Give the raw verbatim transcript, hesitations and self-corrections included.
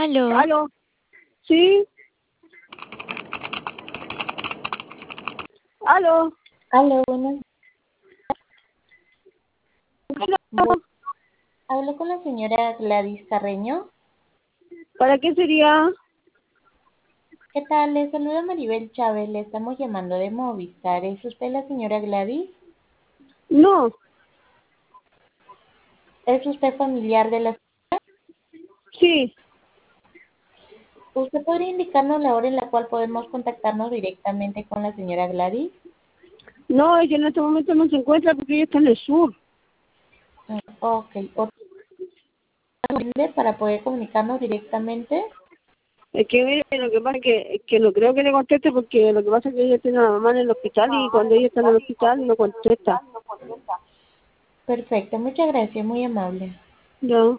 Aló. ¿Aló? ¿Sí? ¿Aló? Aló, buenas. ¿Aló? Bu- Hablo con la señora Gladys Carreño. ¿Para qué sería? ¿Qué tal? Le saluda Maribel Chávez. Le estamos llamando de Movistar. ¿Es usted la señora Gladys? No. ¿Es usted familiar de la... Sí. ¿Usted podría indicarnos la hora en la cual podemos contactarnos directamente con la señora Gladys? No, ella en este momento no se encuentra porque ella está en el sur. Mm, Ok. ¿Otra opción para poder comunicarnos directamente? Es que mire, lo que pasa es que, que no creo que le conteste porque lo que pasa es que ella tiene a la mamá en el hospital y cuando ella está en el hospital no contesta. Perfecto. Muchas gracias. Muy amable. Ya.